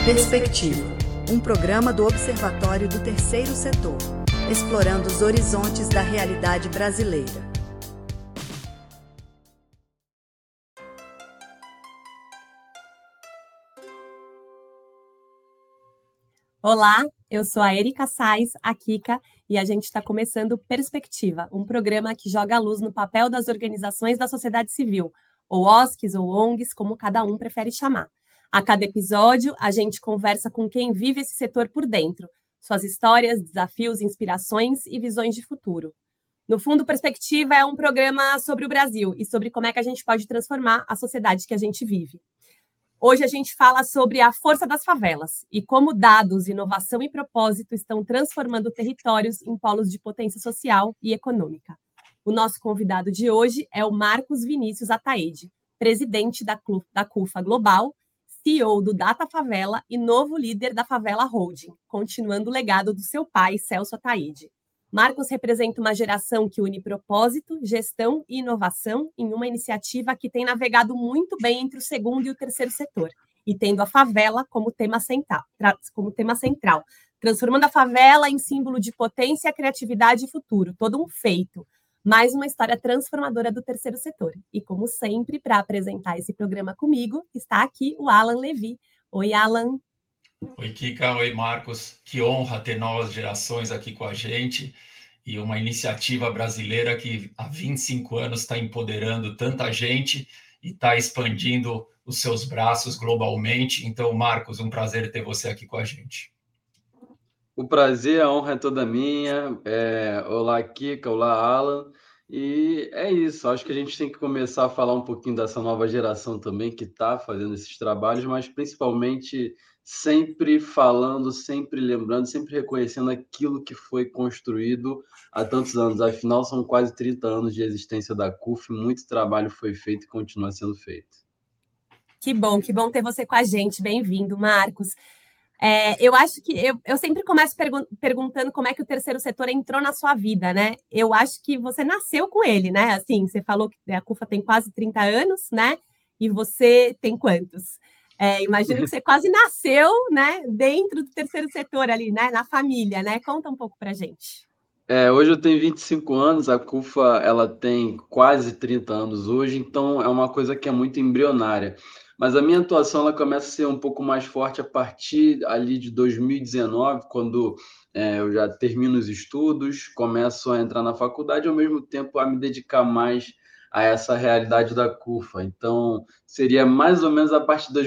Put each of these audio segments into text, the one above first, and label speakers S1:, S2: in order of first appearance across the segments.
S1: Perspectiva, um programa do Observatório do Terceiro Setor, explorando os horizontes da realidade brasileira.
S2: Olá, eu sou a Erika Sais, a Kika, e a gente está começando Perspectiva, um programa que joga a luz no papel das organizações da sociedade civil, ou OSCs ou ONGs, como cada um prefere chamar. A cada episódio, a gente conversa com quem vive esse setor por dentro, suas histórias, desafios, inspirações e visões de futuro. No fundo, Perspectiva é um programa sobre o Brasil e sobre como é que a gente pode transformar a sociedade que a gente vive. Hoje a gente fala sobre a força das favelas e como dados, inovação e propósito estão transformando territórios em polos de potência social e econômica. O nosso convidado de hoje é o Marcos Vinícius Ataide, presidente da CUFA Global, CEO do Data Favela e novo líder da Favela Holding, continuando o legado do seu pai, Celso Ataide. Marcos representa uma geração que une propósito, gestão e inovação em uma iniciativa que tem navegado muito bem entre o segundo e o terceiro setor, e tendo a favela como tema central, transformando a favela em símbolo de potência, criatividade e futuro, todo um feito. Mais uma história transformadora do terceiro setor. E, como sempre, para apresentar esse programa comigo, está aqui o Alan Levi. Oi, Alan.
S3: Oi, Kika. Oi, Marcos. Que honra ter novas gerações aqui com a gente e uma iniciativa brasileira que há 25 anos está empoderando tanta gente e está expandindo os seus braços globalmente. Então, Marcos, um prazer ter você aqui com a gente.
S4: O prazer, a honra é toda minha. Olá, Kika. Olá, Alan. E é isso, acho que a gente tem que começar a falar um pouquinho dessa nova geração também que está fazendo esses trabalhos, mas principalmente sempre falando, sempre lembrando, sempre reconhecendo aquilo que foi construído há tantos anos. Afinal, são quase 30 anos de existência da CUF, muito trabalho foi feito e continua sendo feito.
S2: Que bom ter você com a gente. Bem-vindo, Marcos. Eu acho que eu sempre começo perguntando como é que o terceiro setor entrou na sua vida, né? Eu acho que você nasceu com ele, né? Assim, você falou que a CUFA tem quase 30 anos, né? E você tem quantos? Imagino que você quase nasceu, né? Dentro do terceiro setor ali, né? Na família, né? Conta um pouco pra gente.
S4: Hoje eu tenho 25 anos, a CUFA ela tem quase 30 anos hoje, então é uma coisa que é muito embrionária. Mas a minha atuação ela começa a ser um pouco mais forte a partir ali de 2019, quando eu já termino os estudos, começo a entrar na faculdade e ao mesmo tempo a me dedicar mais a essa realidade da CUFA. Então, seria mais ou menos a partir de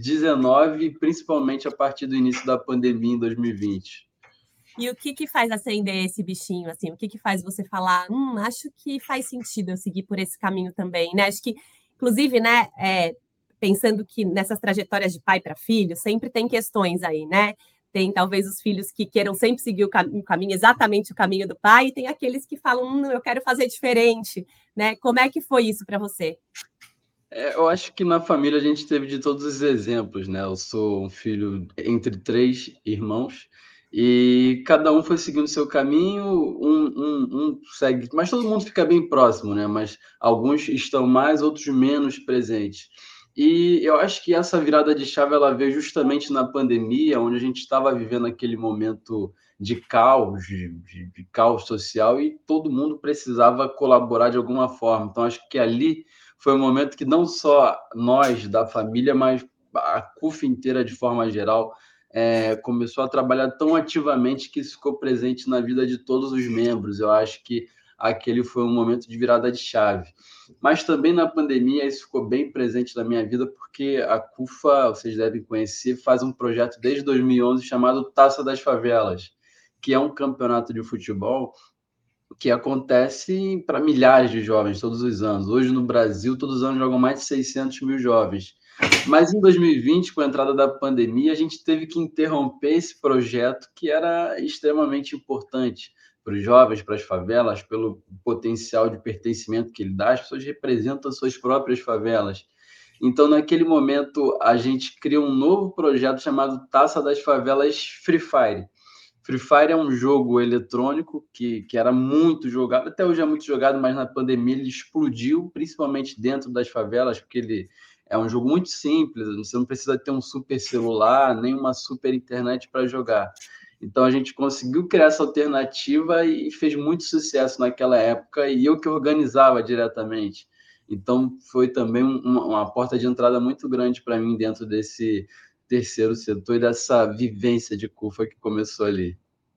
S4: 2019, principalmente a partir do início da pandemia em 2020.
S2: E o que faz acender esse bichinho, assim? O que faz você falar, acho que faz sentido eu seguir por esse caminho também, né? Acho que, inclusive, né, pensando que nessas trajetórias de pai para filho, sempre tem questões aí, né? Tem talvez os filhos que queiram sempre seguir o caminho, exatamente o caminho do pai, e tem aqueles que falam, eu quero fazer diferente, né? Como é que foi isso para você?
S4: Eu acho que na família a gente teve de todos os exemplos, né? Eu sou um filho entre 3 irmãos e cada um foi seguindo o seu caminho, um segue, mas todo mundo fica bem próximo, né? Mas alguns estão mais, outros menos presentes. E eu acho que essa virada de chave ela veio justamente na pandemia, onde a gente estava vivendo aquele momento de caos, de caos social e todo mundo precisava colaborar de alguma forma. Então, acho que ali foi um momento que não só nós da família, mas a CUF inteira de forma geral começou a trabalhar tão ativamente que isso ficou presente na vida de todos os membros. Eu acho que aquele foi um momento de virada de chave. Mas também na pandemia isso ficou bem presente na minha vida, porque a CUFA, vocês devem conhecer, faz um projeto desde 2011 chamado Taça das Favelas, que é um campeonato de futebol que acontece para milhares de jovens todos os anos. Hoje, no Brasil, todos os anos jogam mais de 600 mil jovens. Mas em 2020, com a entrada da pandemia, a gente teve que interromper esse projeto que era extremamente importante para os jovens, para as favelas, pelo potencial de pertencimento que ele dá. As pessoas representam suas próprias favelas. Então, naquele momento, a gente cria um novo projeto chamado Taça das Favelas Free Fire. Free Fire é um jogo eletrônico que era muito jogado, até hoje é muito jogado, mas na pandemia ele explodiu, principalmente dentro das favelas, porque ele É um jogo muito simples, você não precisa ter um super celular, nem uma super internet para jogar. Então a gente conseguiu criar essa alternativa e fez muito sucesso naquela época, e eu que organizava diretamente. Então foi também uma porta de entrada muito grande para mim dentro desse terceiro setor e dessa vivência de CUFA que começou ali.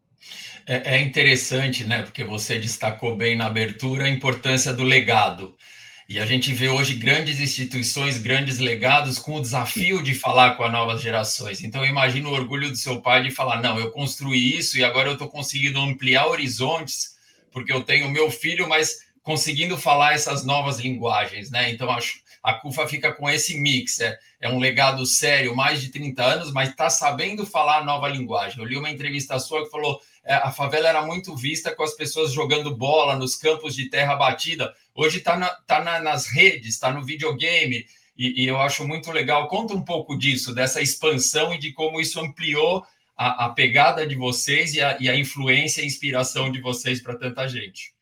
S3: É interessante, né? Porque você destacou bem na abertura a importância do legado. E a gente vê hoje grandes instituições, grandes legados com o desafio de falar com as novas gerações. Então, eu imagino o orgulho do seu pai de falar, não, eu construí isso e agora eu estou conseguindo ampliar horizontes, porque eu tenho meu filho, mas conseguindo falar essas novas linguagens, né? Então, a CUFA fica com esse mix, é um legado sério, mais de 30 anos, mas está sabendo falar a nova linguagem. Eu li uma entrevista sua que falou a favela era muito vista com as pessoas jogando bola nos campos de terra batida. Hoje está nas redes, está no videogame, e eu acho muito legal. Conta um pouco disso, dessa expansão e de como isso ampliou a pegada de vocês e a influência e inspiração de vocês para tanta gente.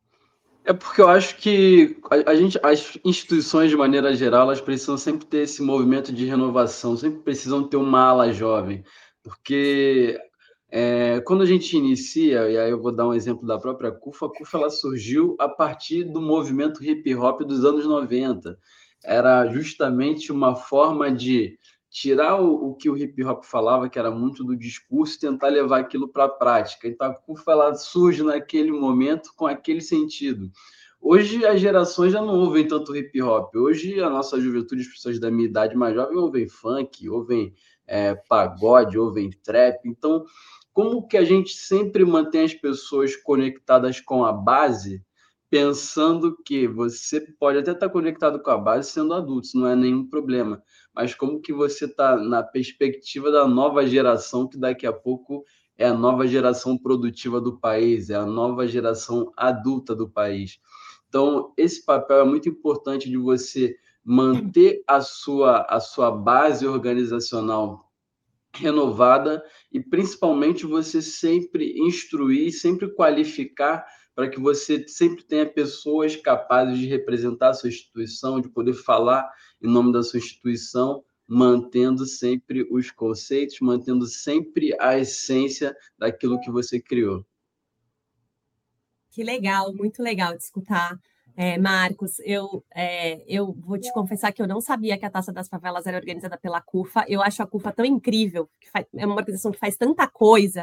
S4: É porque eu acho que as instituições, de maneira geral, elas precisam sempre ter esse movimento de renovação, sempre precisam ter uma ala jovem, porque quando a gente inicia, e aí eu vou dar um exemplo da própria CUFA, a CUFA ela surgiu a partir do movimento hip-hop dos anos 90. Era justamente uma forma de tirar o que o hip-hop falava, que era muito do discurso, e tentar levar aquilo para a prática. Então, a CUFA ela surge naquele momento com aquele sentido. Hoje, as gerações já não ouvem tanto hip-hop. Hoje, a nossa juventude, as pessoas da minha idade mais jovem, ouvem funk, ouvem pagode, ouvem trap. Então, como que a gente sempre mantém as pessoas conectadas com a base, pensando que você pode até estar conectado com a base sendo adulto, isso não é nenhum problema, mas como que você está na perspectiva da nova geração, que daqui a pouco é a nova geração produtiva do país, é a nova geração adulta do país. Então, esse papel é muito importante de você manter a sua base organizacional renovada e, principalmente, você sempre instruir, sempre qualificar para que você sempre tenha pessoas capazes de representar a sua instituição, de poder falar em nome da sua instituição, mantendo sempre os conceitos, mantendo sempre a essência daquilo que você criou.
S2: Que legal, muito legal de escutar. Marcos, eu vou te confessar que eu não sabia que a Taça das Favelas era organizada pela CUFA. Eu acho a CUFA tão incrível, é uma organização que faz tanta coisa.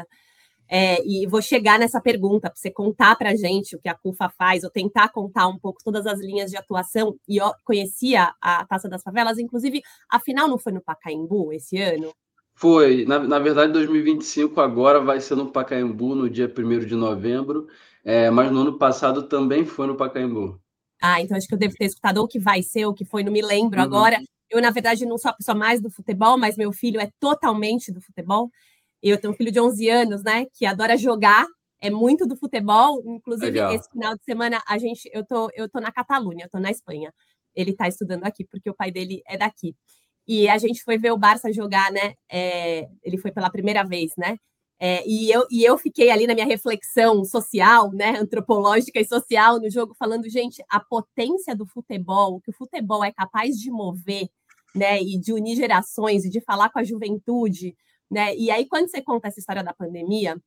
S2: E vou chegar nessa pergunta, para você contar para a gente o que a CUFA faz, ou tentar contar um pouco todas as linhas de atuação. E eu conhecia a Taça das Favelas, inclusive, a final não foi no Pacaembu esse ano?
S4: Foi, na verdade, 2025 agora vai ser no Pacaembu, no dia 1º de novembro, mas no ano passado também foi no Pacaembu.
S2: Então acho que eu devo ter escutado ou que vai ser, ou que foi, não me lembro agora. Eu, na verdade, não sou a pessoa mais do futebol, mas meu filho é totalmente do futebol. Eu tenho um filho de 11 anos, né, que adora jogar, é muito do futebol. Inclusive, legal. Esse final de semana, eu tô na Catalunha, eu tô na Espanha. Ele tá estudando aqui, porque o pai dele é daqui. E a gente foi ver o Barça jogar, né? Ele foi pela primeira vez, né? E eu fiquei ali na minha reflexão social, né, antropológica e social no jogo, falando, gente, a potência do futebol, o que o futebol é capaz de mover, né, e de unir gerações, e de falar com a juventude, né? E aí, quando você conta essa história da pandemia,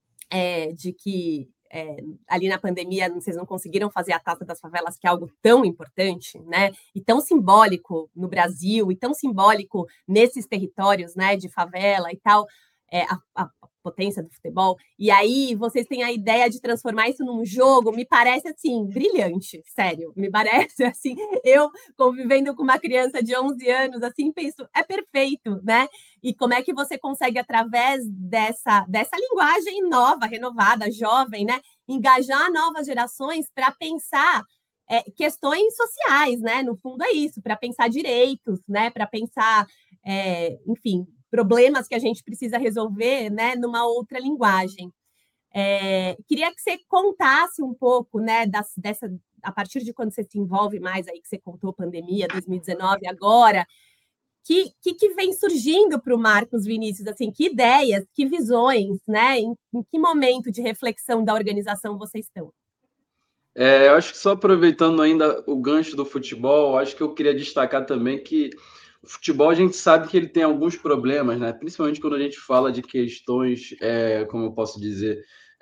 S2: de que ali na pandemia vocês não conseguiram fazer a Taça das Favelas, que é algo tão importante, né? E tão simbólico no Brasil, e tão simbólico nesses territórios, né, de favela e tal, a potência do futebol, e aí vocês têm a ideia de transformar isso num jogo, me parece, assim, brilhante, sério, me parece, assim, eu convivendo com uma criança de 11 anos, assim, penso, é perfeito, né? E como é que você consegue, através dessa linguagem nova, renovada, jovem, né, engajar novas gerações para pensar questões sociais, né? No fundo é isso, para pensar direitos, né? Para pensar, enfim, problemas que a gente precisa resolver, né, numa outra linguagem. Queria que você contasse um pouco, né, a partir de quando você se envolve mais aí, que você contou pandemia, 2019, agora, que vem surgindo para o Marcos Vinícius, assim, que ideias, que visões, né, em que momento de reflexão da organização vocês estão?
S4: Eu acho que só aproveitando ainda o gancho do futebol, acho que eu queria destacar também que o futebol a gente sabe que ele tem alguns problemas, né? Principalmente quando a gente fala de questões, como eu posso dizer,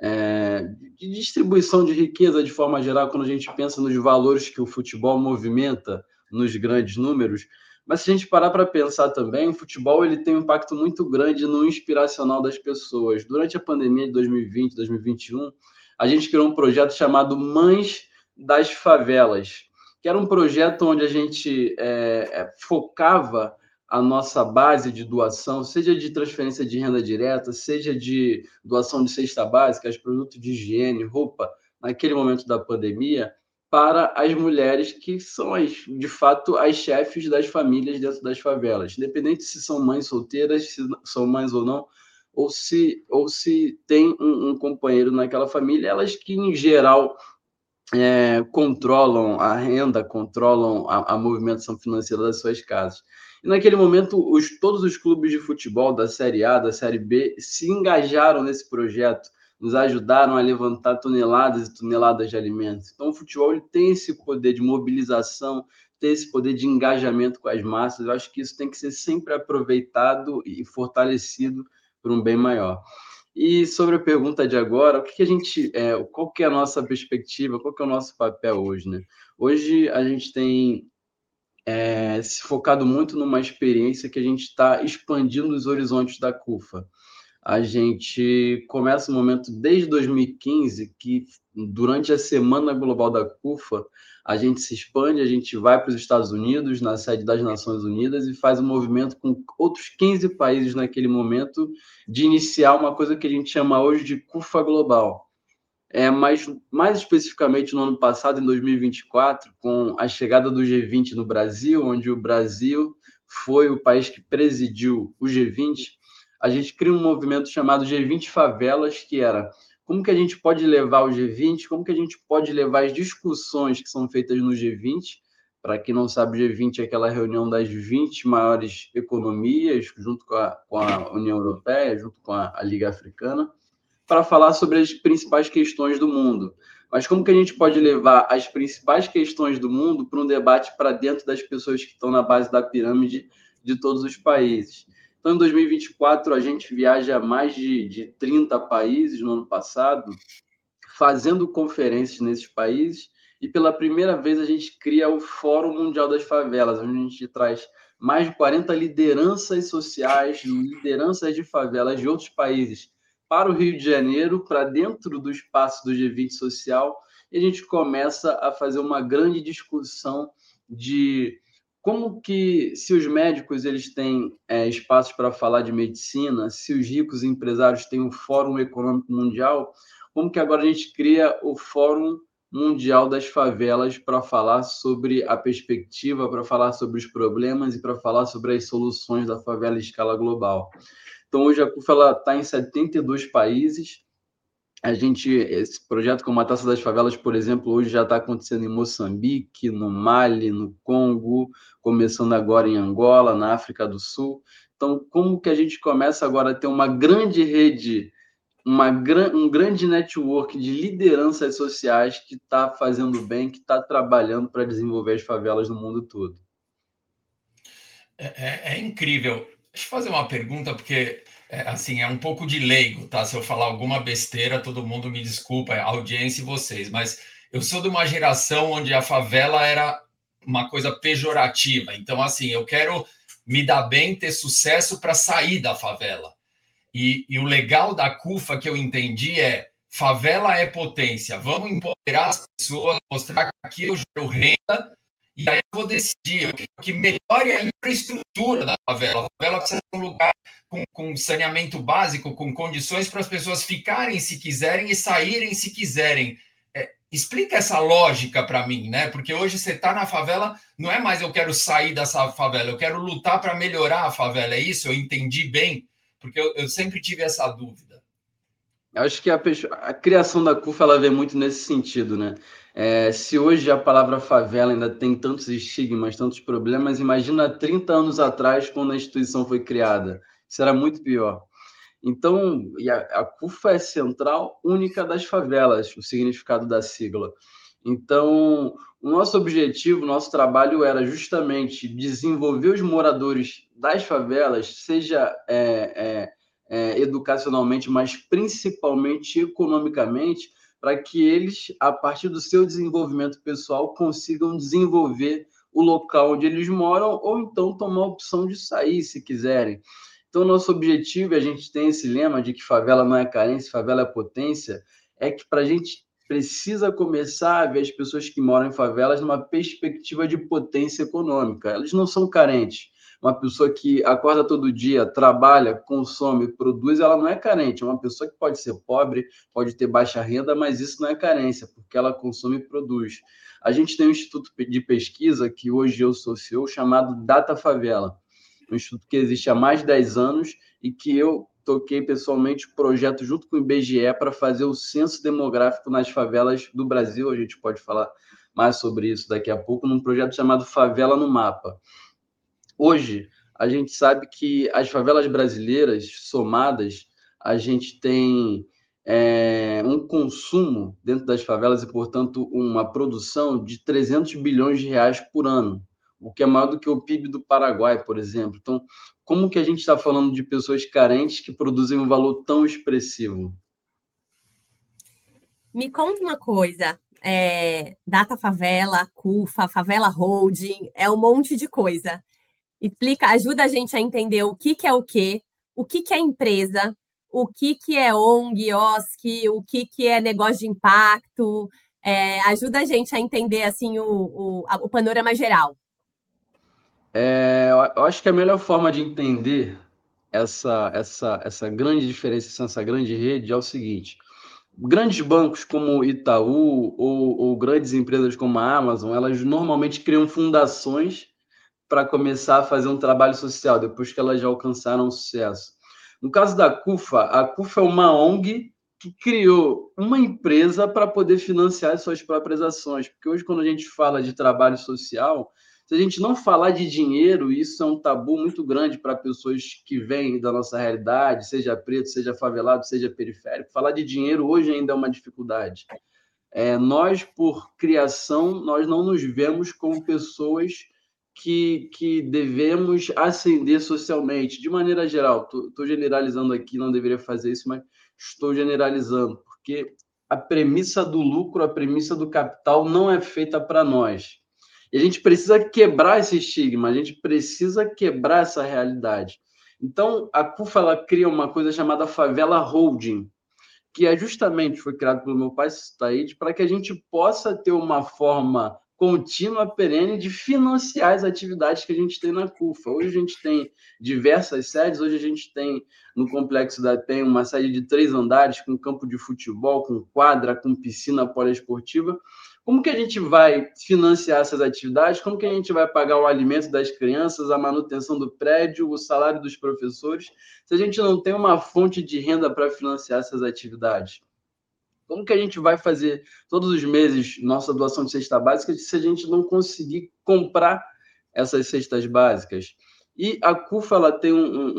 S4: de distribuição de riqueza de forma geral, quando a gente pensa nos valores que o futebol movimenta nos grandes números. Mas se a gente parar para pensar também, o futebol ele tem um impacto muito grande no inspiracional das pessoas. Durante a pandemia de 2020, 2021, a gente criou um projeto chamado Mães das Favelas, que era um projeto onde a gente focava a nossa base de doação, seja de transferência de renda direta, seja de doação de cesta básica, produtos de higiene, roupa, naquele momento da pandemia, para as mulheres que são, de fato, as chefes das famílias dentro das favelas, independente se são mães solteiras, se são mães ou não, ou se tem um companheiro naquela família, elas que, em geral, controlam a renda, controlam a movimentação financeira das suas casas. E naquele momento, todos os clubes de futebol da Série A, da Série B, se engajaram nesse projeto, nos ajudaram a levantar toneladas e toneladas de alimentos. Então, o futebol ele tem esse poder de mobilização, tem esse poder de engajamento com as massas. Eu acho que isso tem que ser sempre aproveitado e fortalecido por um bem maior. E sobre a pergunta de agora, o que a gente, qual que é a nossa perspectiva, qual que é o nosso papel hoje, né? Hoje a gente tem se focado muito numa experiência que a gente está expandindo os horizontes da CUFA. A gente começa um momento desde 2015 que, durante a Semana Global da CUFA, a gente se expande, a gente vai para os Estados Unidos, na sede das Nações Unidas, e faz um movimento com outros 15 países naquele momento de iniciar uma coisa que a gente chama hoje de CUFA Global. Mas, mais especificamente, no ano passado, em 2024, com a chegada do G20 no Brasil, onde o Brasil foi o país que presidiu o G20, a gente cria um movimento chamado G20 Favelas, que era como que a gente pode levar o G20, como que a gente pode levar as discussões que são feitas no G20. Para quem não sabe, o G20 é aquela reunião das 20 maiores economias, junto com a União Europeia, junto com a Liga Africana, para falar sobre as principais questões do mundo. Mas como que a gente pode levar as principais questões do mundo para um debate para dentro das pessoas que estão na base da pirâmide de todos os países? Então, em 2024, a gente viaja a mais de 30 países no ano passado, fazendo conferências nesses países, e pela primeira vez a gente cria o Fórum Mundial das Favelas, onde a gente traz mais de 40 lideranças sociais, lideranças de favelas de outros países para o Rio de Janeiro, para dentro do espaço do G20 Social, e a gente começa a fazer uma grande discussão de como que, se os médicos eles têm espaços para falar de medicina, se os ricos empresários têm um Fórum Econômico Mundial, como que agora a gente cria o Fórum Mundial das Favelas para falar sobre a perspectiva, para falar sobre os problemas e para falar sobre as soluções da favela em escala global. Então, hoje a CUFA está em 72 países. Esse projeto como a Taça das Favelas, por exemplo, hoje já está acontecendo em Moçambique, no Mali, no Congo, começando agora em Angola, na África do Sul. Então, como que a gente começa agora a ter uma grande rede, um grande network de lideranças sociais que está fazendo bem, que está trabalhando para desenvolver as favelas no mundo todo?
S3: É incrível. Deixa eu fazer uma pergunta, porque assim, é um pouco de leigo, tá? Se eu falar alguma besteira, todo mundo me desculpa, a audiência e vocês, mas eu sou de uma geração onde a favela era uma coisa pejorativa. Então, assim, eu quero me dar bem, ter sucesso para sair da favela. E o legal da CUFA que eu entendi é favela é potência. Vamos empoderar as pessoas, mostrar que aqui eu gero renda, e aí eu vou decidir o que melhore a infraestrutura da favela. A favela precisa ser um lugar com saneamento básico, com condições para as pessoas ficarem se quiserem e saírem se quiserem. Explica essa lógica para mim, né? Porque hoje você está na favela, não é mais eu quero sair dessa favela, eu quero lutar para melhorar a favela. É isso? Eu entendi bem? Porque eu sempre tive essa dúvida.
S4: Eu acho que a criação da CUFA ela vem muito nesse sentido, né? Se hoje a palavra favela ainda tem tantos estigmas, tantos problemas, imagina 30 anos atrás, quando a instituição foi criada. Isso era muito pior. Então, a CUFA é central única das favelas, o significado da sigla. Então, o nosso objetivo, o nosso trabalho era justamente desenvolver os moradores das favelas, seja educacionalmente, mas principalmente economicamente, para que eles, a partir do seu desenvolvimento pessoal, consigam desenvolver o local onde eles moram, ou então tomar a opção de sair, se quiserem. Então, nosso objetivo, e a gente tem esse lema de que favela não é carência, favela é potência, é que para a gente precisa começar a ver as pessoas que moram em favelas numa perspectiva de potência econômica. Elas não são carentes. Uma pessoa que acorda todo dia, trabalha, consome, produz, ela não é carente. É uma pessoa que pode ser pobre, pode ter baixa renda, mas isso não é carência, porque ela consome e produz. A gente tem um instituto de pesquisa, que hoje eu sou CEO, chamado Data Favela. Um instituto que existe há mais de 10 anos e que eu toquei pessoalmente o projeto junto com o IBGE para fazer o censo demográfico nas favelas do Brasil. A gente pode falar mais sobre isso daqui a pouco, num projeto chamado Favela no Mapa. Hoje, a gente sabe que as favelas brasileiras somadas, a gente tem um consumo dentro das favelas e, portanto, uma produção de 300 bilhões de reais por ano, o que é maior do que o PIB do Paraguai, por exemplo. Então, como que a gente está falando de pessoas carentes que produzem um valor tão expressivo?
S2: Me conta uma coisa, Data Favela, CUFA, Favela Holding, é um monte de coisa. Explica, ajuda a gente a entender o que é o que é empresa, o que é ONG, OSC, o que é negócio de impacto. Ajuda a gente a entender assim o panorama geral.
S4: Eu acho que a melhor forma de entender essa grande diferença, essa grande rede é o seguinte: grandes bancos como Itaú ou grandes empresas como a Amazon, elas normalmente criam fundações para começar a fazer um trabalho social, depois que elas já alcançaram sucesso. No caso da CUFA, a CUFA é uma ONG que criou uma empresa para poder financiar as suas próprias ações, porque hoje, quando a gente fala de trabalho social, se a gente não falar de dinheiro, isso é um tabu muito grande para pessoas que vêm da nossa realidade, seja preto, seja favelado, seja periférico. Falar de dinheiro hoje ainda é uma dificuldade. Nós, por criação, nós não nos vemos como pessoas que devemos ascender socialmente, de maneira geral. Estou generalizando aqui, não deveria fazer isso, mas estou generalizando, porque a premissa do lucro, a premissa do capital não é feita para nós. E a gente precisa quebrar esse estigma, a gente precisa quebrar essa realidade. Então, a CUFA ela cria uma coisa chamada Favela Holding, que foi criado pelo meu pai, Said, para que a gente possa ter uma forma contínua, perene, de financiar as atividades que a gente tem na CUFA. Hoje a gente tem diversas sedes, hoje a gente tem no Complexo da Penha uma sede de 3 andares, com campo de futebol, com quadra, com piscina poliesportiva. Como que a gente vai financiar essas atividades? Como que a gente vai pagar o alimento das crianças, a manutenção do prédio, o salário dos professores, se a gente não tem uma fonte de renda para financiar essas atividades? Como que a gente vai fazer todos os meses nossa doação de cesta básica se a gente não conseguir comprar essas cestas básicas? E a CUFA ela tem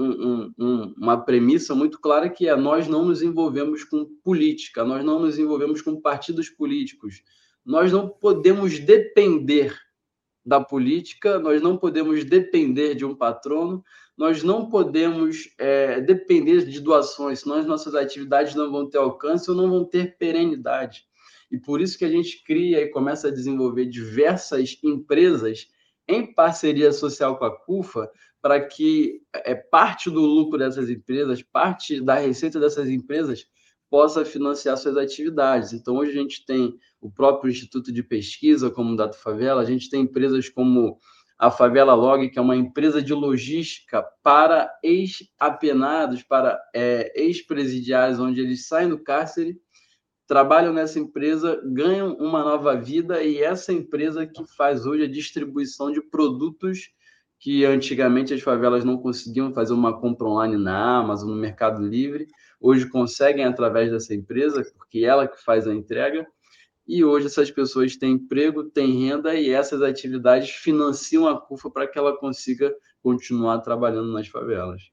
S4: uma premissa muito clara, que é: nós não nos envolvemos com política, nós não nos envolvemos com partidos políticos, nós não podemos depender da política, nós não podemos depender de um patrono, nós não podemos depender de doações, senão as nossas atividades não vão ter alcance ou não vão ter perenidade. E por isso que a gente cria e começa a desenvolver diversas empresas em parceria social com a CUFA, para que parte do lucro dessas empresas, parte da receita dessas empresas, possa financiar suas atividades. Então, hoje a gente tem o próprio Instituto de Pesquisa, como o Data Favela, a gente tem empresas como a Favela Log, que é uma empresa de logística para ex-apenados, para ex-presidiários, onde eles saem do cárcere, trabalham nessa empresa, ganham uma nova vida, e essa empresa que faz hoje a distribuição de produtos que antigamente as favelas não conseguiam fazer uma compra online na Amazon, no Mercado Livre, hoje conseguem através dessa empresa, porque ela que faz a entrega. E hoje essas pessoas têm emprego, têm renda, e essas atividades financiam a CUFA para que ela consiga continuar trabalhando nas favelas.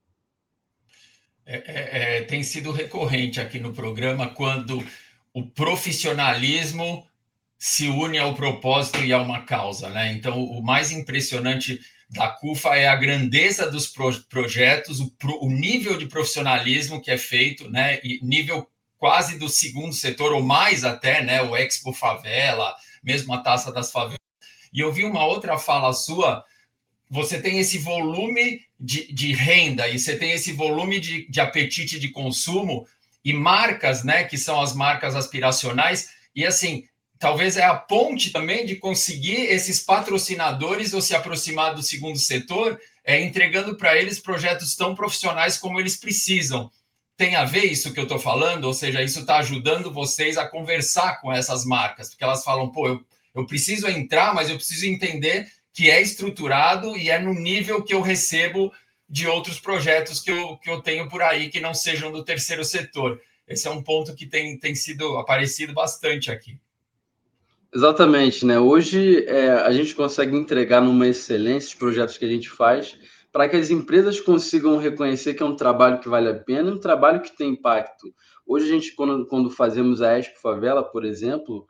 S3: Tem sido recorrente aqui no programa quando o profissionalismo se une ao propósito e a uma causa, né? Então, o mais impressionante da CUFA é a grandeza dos projetos, o nível de profissionalismo que é feito, né? E nível quase do segundo setor, ou mais até, né? O Expo Favela, mesmo a Taça das Favelas. E eu vi uma outra fala sua, você tem esse volume de renda e você tem esse volume de apetite de consumo e marcas, né? Que são as marcas aspiracionais, e assim, talvez é a ponte também de conseguir esses patrocinadores ou se aproximar do segundo setor, entregando para eles projetos tão profissionais como eles precisam. Tem a ver isso que eu estou falando? Ou seja, isso está ajudando vocês a conversar com essas marcas, porque elas falam, pô, eu preciso entrar, mas eu preciso entender que é estruturado e é no nível que eu recebo de outros projetos que eu tenho por aí que não sejam do terceiro setor. Esse é um ponto que tem sido aparecido bastante aqui.
S4: Exatamente, né? Hoje a gente consegue entregar numa excelência os projetos que a gente faz para que as empresas consigam reconhecer que é um trabalho que vale a pena, um trabalho que tem impacto. Hoje a gente, quando fazemos a Expo Favela, por exemplo,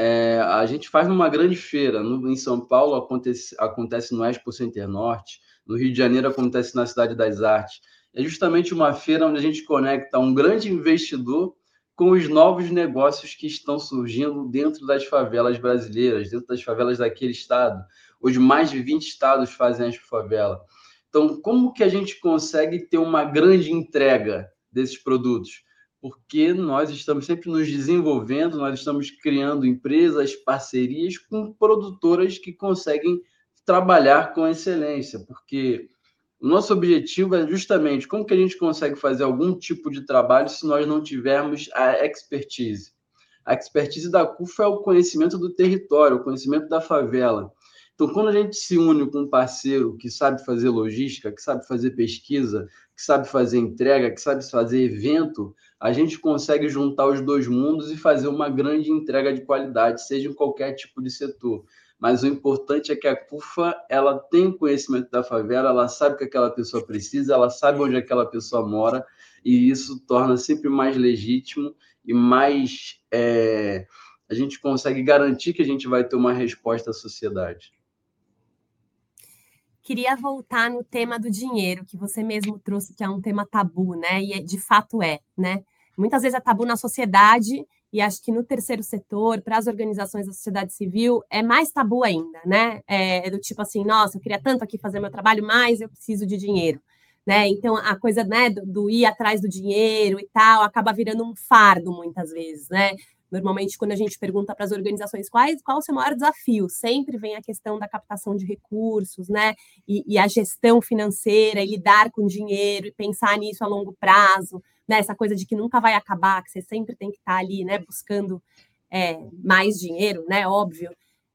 S4: a gente faz numa grande feira. Em São Paulo acontece no Expo Center Norte, no Rio de Janeiro acontece na Cidade das Artes. É justamente uma feira onde a gente conecta um grande investidor com os novos negócios que estão surgindo dentro das favelas brasileiras, dentro das favelas daquele estado. Hoje, mais de 20 estados fazem a Expo Favela. Então, como que a gente consegue ter uma grande entrega desses produtos? Porque nós estamos sempre nos desenvolvendo, nós estamos criando empresas, parcerias com produtoras que conseguem trabalhar com excelência, porque o nosso objetivo é justamente como que a gente consegue fazer algum tipo de trabalho se nós não tivermos a expertise. A expertise da CUFA é o conhecimento do território, o conhecimento da favela. Então, quando a gente se une com um parceiro que sabe fazer logística, que sabe fazer pesquisa, que sabe fazer entrega, que sabe fazer evento, a gente consegue juntar os dois mundos e fazer uma grande entrega de qualidade, seja em qualquer tipo de setor. Mas o importante é que a CUFA ela tem conhecimento da favela, ela sabe o que aquela pessoa precisa, ela sabe onde aquela pessoa mora, e isso torna sempre mais legítimo e mais... a gente consegue garantir que a gente vai ter uma resposta à sociedade.
S2: Queria voltar no tema do dinheiro, que você mesmo trouxe, que é um tema tabu, né? E de fato né? Muitas vezes é tabu na sociedade, e acho que no terceiro setor, para as organizações da sociedade civil, é mais tabu ainda, né? É do tipo assim, nossa, eu queria tanto aqui fazer meu trabalho, mas eu preciso de dinheiro, né? Então, a coisa, né, do ir atrás do dinheiro e tal, acaba virando um fardo muitas vezes, né? Normalmente, quando a gente pergunta para as organizações qual o seu maior desafio, sempre vem a questão da captação de recursos, né? E a gestão financeira, e lidar com dinheiro, e pensar nisso a longo prazo, né? Essa coisa de que nunca vai acabar, que você sempre tem que estar ali, né? Buscando mais dinheiro, né? Óbvio.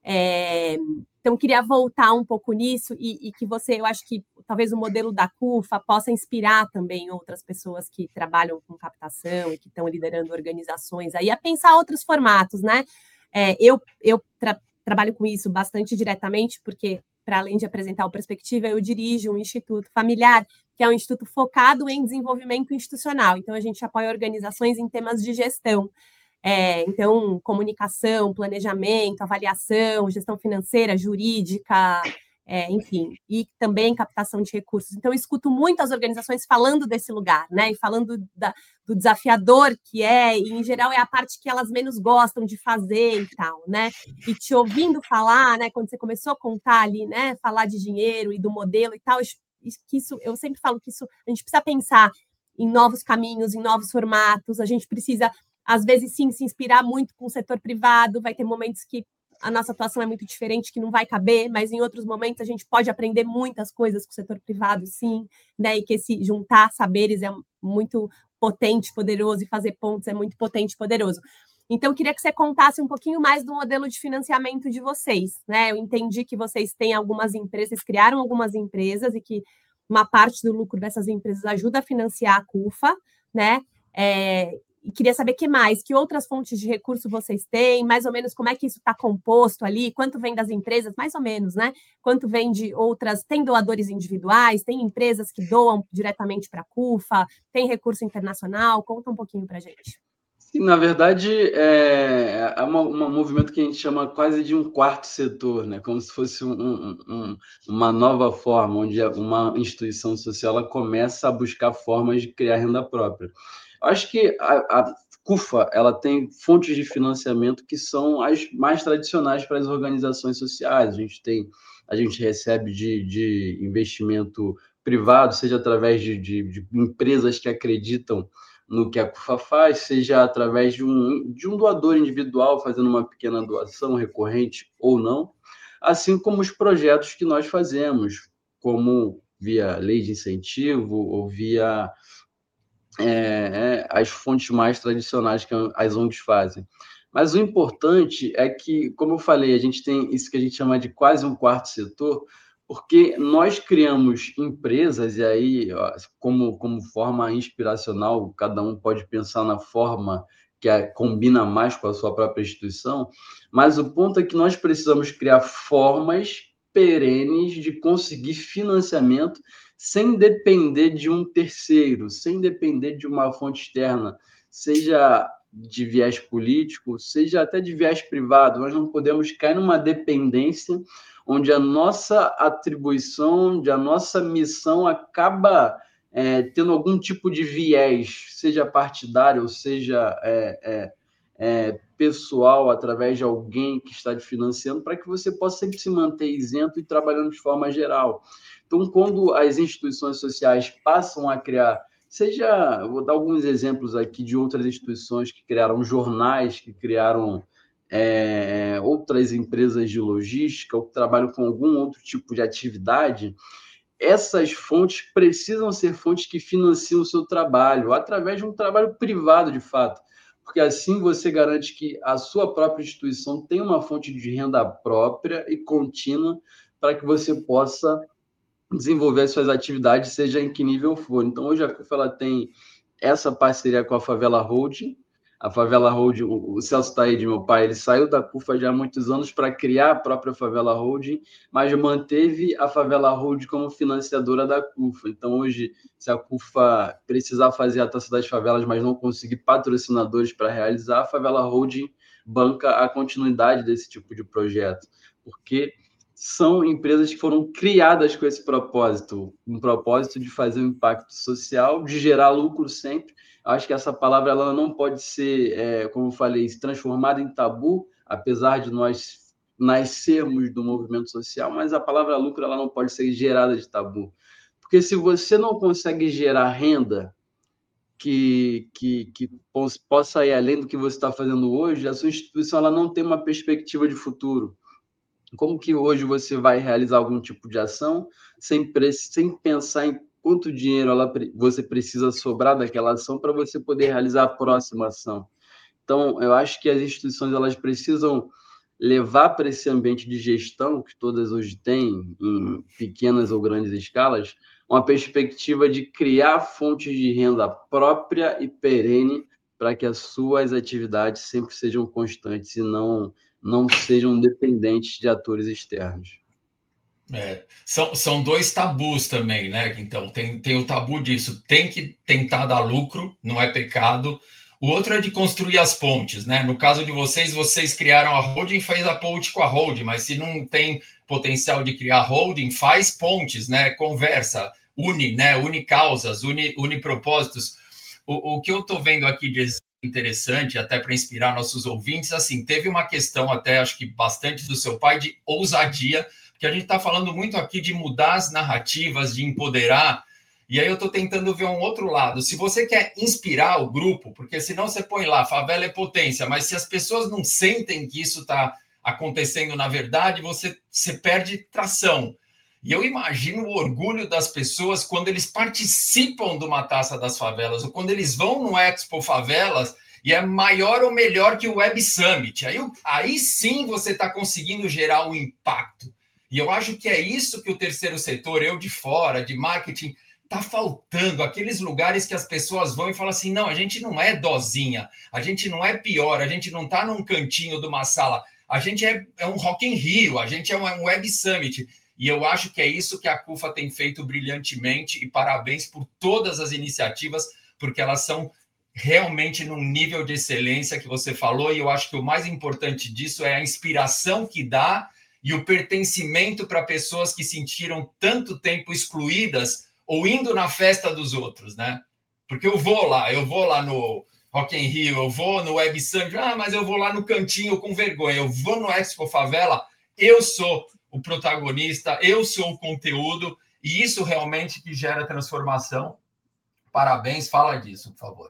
S2: Então, queria voltar um pouco nisso e que eu acho que talvez o modelo da CUFA possa inspirar também outras pessoas que trabalham com captação e que estão liderando organizações aí a pensar outros formatos, né? Eu trabalho com isso bastante diretamente, porque, para além de apresentar o Perspectiva, eu dirijo um instituto familiar, que é um instituto focado em desenvolvimento institucional. Então, a gente apoia organizações em temas de gestão. Então, comunicação, planejamento, avaliação, gestão financeira, jurídica, enfim, e também captação de recursos. Então, eu escuto muito as organizações falando desse lugar, né? E falando do desafiador que e em geral é a parte que elas menos gostam de fazer e tal, né? E te ouvindo falar, né? Quando você começou a contar ali, né? Falar de dinheiro e do modelo e tal, eu sempre falo que a gente precisa pensar em novos caminhos, em novos formatos, a gente precisa, às vezes, sim, se inspirar muito com o setor privado, vai ter momentos que a nossa atuação é muito diferente, que não vai caber, mas em outros momentos a gente pode aprender muitas coisas com o setor privado, sim, né? E que esse juntar saberes é muito potente, poderoso, e fazer pontos é muito potente e poderoso. Então, eu queria que você contasse um pouquinho mais do modelo de financiamento de vocês, né? Eu entendi que vocês têm algumas empresas, vocês criaram algumas empresas e que uma parte do lucro dessas empresas ajuda a financiar a CUFA, né? E queria saber que outras fontes de recurso vocês têm, mais ou menos como é que isso está composto ali, quanto vem das empresas, mais ou menos, né? Quanto vem de outras, tem doadores individuais, tem empresas que doam diretamente para a CUFA, tem recurso internacional, conta um pouquinho para a gente.
S4: E, na verdade, é um movimento que a gente chama quase de um quarto setor, né? Como se fosse uma nova forma, onde uma instituição social ela começa a buscar formas de criar renda própria. Eu acho que a CUFA ela tem fontes de financiamento que são as mais tradicionais para as organizações sociais. A gente recebe de investimento privado, seja através de empresas que acreditam no que a CUFA faz, seja através de um doador individual fazendo uma pequena doação recorrente ou não, assim como os projetos que nós fazemos, como via lei de incentivo ou via as fontes mais tradicionais que as ONGs fazem. Mas o importante é que, como eu falei, a gente tem isso que a gente chama de quase um quarto setor, porque nós criamos empresas, e aí, como forma inspiracional, cada um pode pensar na forma que combina mais com a sua própria instituição, mas o ponto é que nós precisamos criar formas perenes de conseguir financiamento sem depender de um terceiro, sem depender de uma fonte externa, seja de viés político, seja até de viés privado. Nós não podemos cair numa dependência onde a nossa atribuição, onde a nossa missão acaba tendo algum tipo de viés, seja partidário, ou seja pessoal, através de alguém que está te financiando, para que você possa sempre se manter isento e trabalhando de forma geral. Então, quando as instituições sociais passam a criar, vou dar alguns exemplos aqui de outras instituições que criaram jornais, que criaram outras empresas de logística, ou que trabalham com algum outro tipo de atividade, essas fontes precisam ser fontes que financiam o seu trabalho, através de um trabalho privado, de fato, porque assim você garante que a sua própria instituição tem uma fonte de renda própria e contínua para que você possa desenvolver suas atividades, seja em que nível for. Então, hoje a CUFA ela tem essa parceria com a Favela Holding. A Favela Holding, o Celso Taide, meu pai, ele saiu da CUFA já há muitos anos para criar a própria Favela Holding, mas manteve a Favela Holding como financiadora da CUFA. Então, hoje, se a CUFA precisar fazer a Taça das Favelas, mas não conseguir patrocinadores para realizar, a Favela Holding banca a continuidade desse tipo de projeto, porque são empresas que foram criadas com esse propósito, um propósito de fazer um impacto social, de gerar lucro sempre. Acho que essa palavra ela não pode ser, como eu falei, transformada em tabu, apesar de nós nascermos do movimento social, mas a palavra lucro ela não pode ser gerada de tabu. Porque se você não consegue gerar renda que possa ir além do que você está fazendo hoje, a sua instituição ela não tem uma perspectiva de futuro. Como que hoje você vai realizar algum tipo de ação sem pensar em quanto dinheiro você precisa sobrar daquela ação para você poder realizar a próxima ação? Então, eu acho que as instituições elas precisam levar para esse ambiente de gestão que todas hoje têm, em pequenas ou grandes escalas, uma perspectiva de criar fontes de renda própria e perene para que as suas atividades sempre sejam constantes e não sejam dependentes de atores externos.
S3: São dois tabus também, né? Então, tem o tabu disso, tem que tentar dar lucro, não é pecado. O outro é de construir as pontes, né? No caso de vocês criaram a holding, fez a ponte com a holding, mas se não tem potencial de criar holding, faz pontes, né? Conversa, une, né? Une causas, une propósitos. O que eu estou vendo aqui de interessante, até para inspirar nossos ouvintes, assim, teve uma questão até, acho que bastante do seu pai, de ousadia, porque a gente está falando muito aqui de mudar as narrativas, de empoderar, e aí eu estou tentando ver um outro lado. Se você quer inspirar o grupo, porque senão você põe lá, favela é potência, mas se as pessoas não sentem que isso está acontecendo na verdade, você perde tração. E eu imagino o orgulho das pessoas quando eles participam de uma Taça das Favelas, ou quando eles vão no Expo Favelas, e é maior ou melhor que o Web Summit. Aí sim você está conseguindo gerar um impacto. E eu acho que é isso que o terceiro setor, eu de fora, de marketing, está faltando. Aqueles lugares que as pessoas vão e falam assim, não, a gente não é dozinha, a gente não é pior, a gente não está num cantinho de uma sala, a gente é um Rock in Rio, a gente é um Web Summit. E eu acho que é isso que a CUFA tem feito brilhantemente, e parabéns por todas as iniciativas, porque elas são realmente num nível de excelência que você falou, e eu acho que o mais importante disso é a inspiração que dá e o pertencimento para pessoas que sentiram tanto tempo excluídas ou indo na festa dos outros, né? Porque eu vou lá no Rock in Rio, eu vou no Web Summit, mas eu vou lá no cantinho com vergonha, eu vou no Expo Favela, eu sou o protagonista, eu sou o conteúdo, e isso realmente que gera transformação. Parabéns, fala disso, por favor.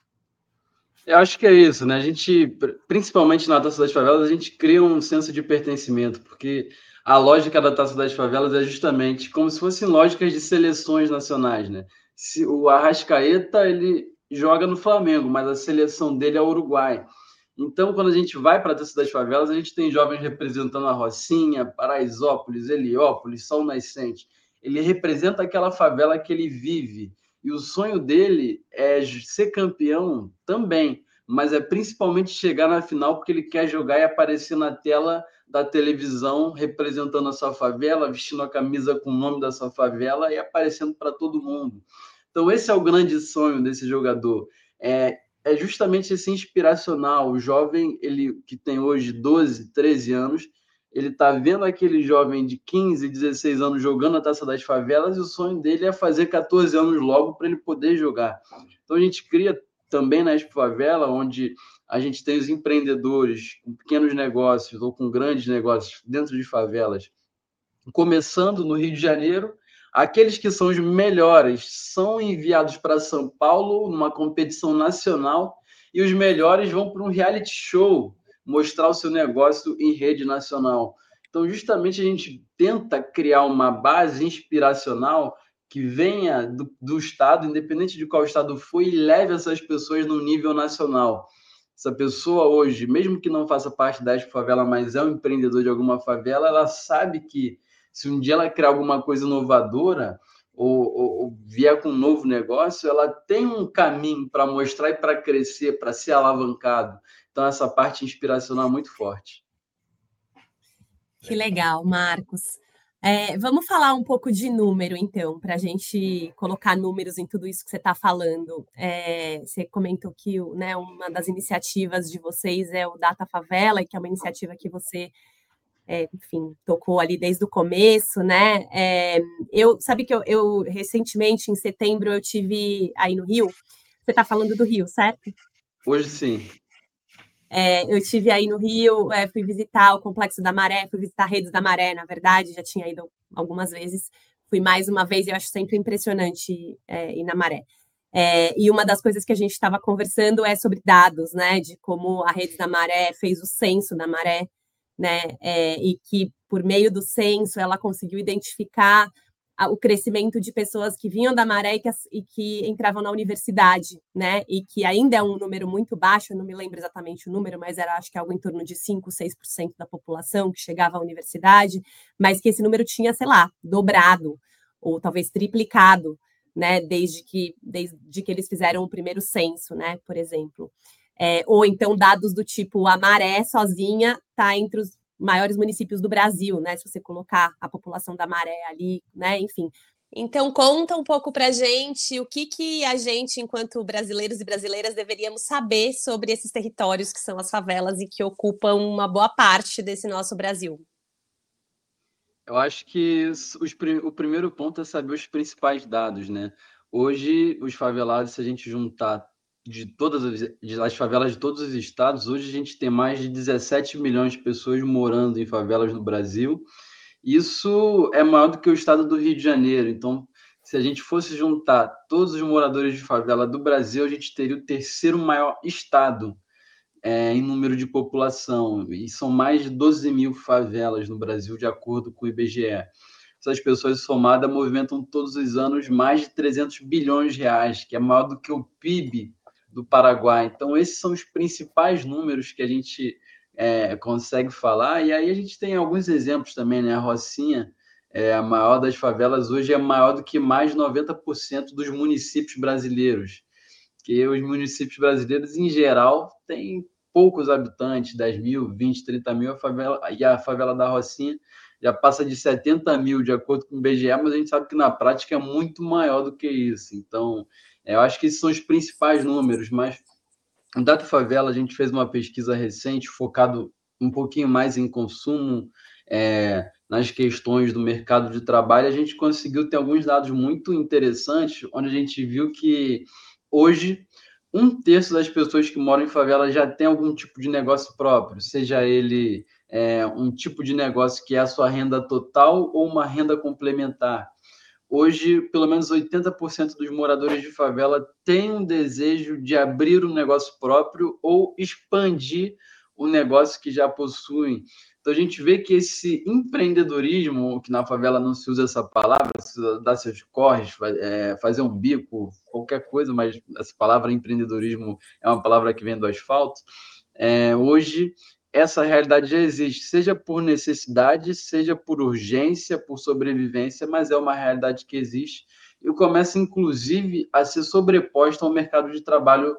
S4: Eu acho que é isso, né? A gente, principalmente na Taça das Favelas, a gente cria um senso de pertencimento, porque a lógica da Taça das Favelas é justamente como se fossem lógicas de seleções nacionais, né? Se o Arrascaeta, ele joga no Flamengo, mas a seleção dele é o Uruguai. Então, quando a gente vai para a Taça das Favelas, a gente tem jovens representando a Rocinha, Paraisópolis, Heliópolis, Sol Nascente. Ele representa aquela favela que ele vive. E o sonho dele é ser campeão também, mas é principalmente chegar na final porque ele quer jogar e aparecer na tela da televisão representando a sua favela, vestindo a camisa com o nome da sua favela e aparecendo para todo mundo. Então esse é o grande sonho desse jogador. É justamente esse inspiracional. O jovem, ele que tem hoje 12, 13 anos, ele está vendo aquele jovem de 15, 16 anos jogando a Taça das Favelas e o sonho dele é fazer 14 anos logo para ele poder jogar. Então a gente cria também na Expo Favela, onde a gente tem os empreendedores com pequenos negócios ou com grandes negócios dentro de favelas, começando no Rio de Janeiro. Aqueles que são os melhores são enviados para São Paulo numa competição nacional e os melhores vão para um reality show mostrar o seu negócio em rede nacional. Então, justamente, a gente tenta criar uma base inspiracional que venha do Estado, independente de qual Estado for, e leve essas pessoas no nível nacional. Essa pessoa hoje, mesmo que não faça parte da Expo Favela, mas é um empreendedor de alguma favela, ela sabe que se um dia ela criar alguma coisa inovadora ou vier com um novo negócio, ela tem um caminho para mostrar e para crescer, para ser alavancado. Então, essa parte inspiracional é muito forte.
S2: Que legal, Marcos. Vamos falar um pouco de número, então, para a gente colocar números em tudo isso que você está falando. Você comentou que né, uma das iniciativas de vocês é o Data Favela, que é uma iniciativa que você, enfim, tocou ali desde o começo, né? Sabe que eu recentemente, em setembro, eu tive aí no Rio. Você está falando do Rio, certo?
S4: Hoje sim.
S2: Eu estive aí no Rio, fui visitar o Complexo da Maré, fui visitar a Redes da Maré, na verdade, já tinha ido algumas vezes, fui mais uma vez e eu acho sempre impressionante ir na Maré. E uma das coisas que a gente estava conversando é sobre dados, né, de como a Redes da Maré fez o censo da Maré, né, e que por meio do censo ela conseguiu identificar o crescimento de pessoas que vinham da Maré e que entravam na universidade, né? E que ainda é um número muito baixo, eu não me lembro exatamente o número, mas era acho que algo em torno de 5, 6% da população que chegava à universidade, mas que esse número tinha, sei lá, dobrado, ou talvez triplicado, né? Desde que eles fizeram o primeiro censo, né? Por exemplo. Ou então dados do tipo, a Maré sozinha está entre os maiores municípios do Brasil, né? Se você colocar a população da Maré ali, né? Enfim. Então, conta um pouco para a gente o que a gente, enquanto brasileiros e brasileiras, deveríamos saber sobre esses territórios que são as favelas e que ocupam uma boa parte desse nosso Brasil.
S4: Eu acho que o primeiro ponto é saber os principais dados, né? Hoje, os favelados, se a gente juntar as favelas de todos os estados, hoje a gente tem mais de 17 milhões de pessoas morando em favelas no Brasil. Isso é maior do que o estado do Rio de Janeiro. Então, se a gente fosse juntar todos os moradores de favela do Brasil, a gente teria o terceiro maior estado em número de população. E são mais de 12 mil favelas no Brasil, de acordo com o IBGE. Essas pessoas somadas movimentam todos os anos mais de 300 bilhões de reais, que é maior do que o PIB do Paraguai. Então, esses são os principais números que a gente consegue falar. E aí a gente tem alguns exemplos também, né? A Rocinha, a maior das favelas, hoje é maior do que mais de 90% dos municípios brasileiros. Que os municípios brasileiros, em geral, têm poucos habitantes, 10 mil, 20, 30 mil, e a favela da Rocinha já passa de 70 mil, de acordo com o IBGE, mas a gente sabe que na prática é muito maior do que isso. Então, Eu acho que esses são os principais números, mas o Data Favela, a gente fez uma pesquisa recente focado um pouquinho mais em consumo, nas questões do mercado de trabalho. A gente conseguiu ter alguns dados muito interessantes, onde a gente viu que hoje 1/3 das pessoas que moram em favela já tem algum tipo de negócio próprio, seja ele um tipo de negócio que é a sua renda total ou uma renda complementar. Hoje, pelo menos 80% dos moradores de favela têm um desejo de abrir um negócio próprio ou expandir o negócio que já possuem. Então, a gente vê que esse empreendedorismo, que na favela não se usa essa palavra, se usa dar seus corres, fazer um bico, qualquer coisa, mas essa palavra empreendedorismo é uma palavra que vem do asfalto. Hoje, essa realidade já existe, seja por necessidade, seja por urgência, por sobrevivência, mas é uma realidade que existe e começa, inclusive, a ser sobreposta ao mercado de trabalho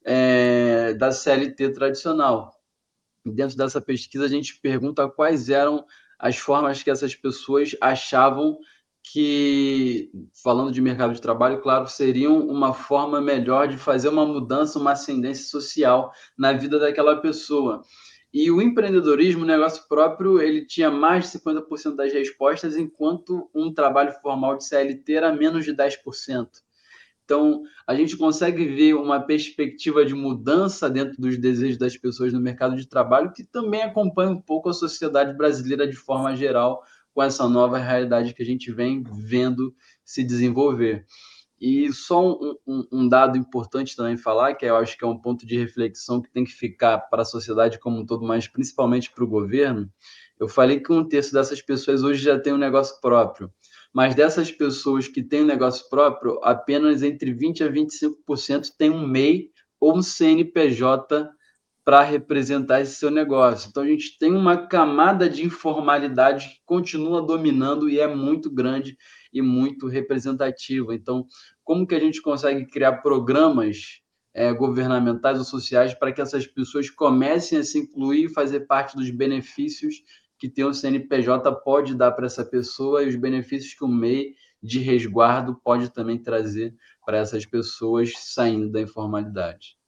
S4: da CLT tradicional. Dentro dessa pesquisa, a gente pergunta quais eram as formas que essas pessoas achavam que, falando de mercado de trabalho, claro, seriam uma forma melhor de fazer uma mudança, uma ascendência social na vida daquela pessoa. E o empreendedorismo, o negócio próprio, ele tinha mais de 50% das respostas, enquanto um trabalho formal de CLT era menos de 10%. Então, a gente consegue ver uma perspectiva de mudança dentro dos desejos das pessoas no mercado de trabalho, que também acompanha um pouco a sociedade brasileira de forma geral, com essa nova realidade que a gente vem vendo se desenvolver. E só um dado importante também falar, que eu acho que é um ponto de reflexão que tem que ficar para a sociedade como um todo, mas principalmente para o governo. Eu falei que 1/3 dessas pessoas hoje já tem um negócio próprio, mas dessas pessoas que têm um negócio próprio, apenas entre 20% a 25% tem um MEI ou um CNPJ para representar esse seu negócio. Então, a gente tem uma camada de informalidade que continua dominando e é muito grande e muito representativa. Então, como que a gente consegue criar programas governamentais ou sociais para que essas pessoas comecem a se incluir e fazer parte dos benefícios que ter um CNPJ pode dar para essa pessoa e os benefícios que o MEI de resguardo pode também trazer para essas pessoas saindo da informalidade.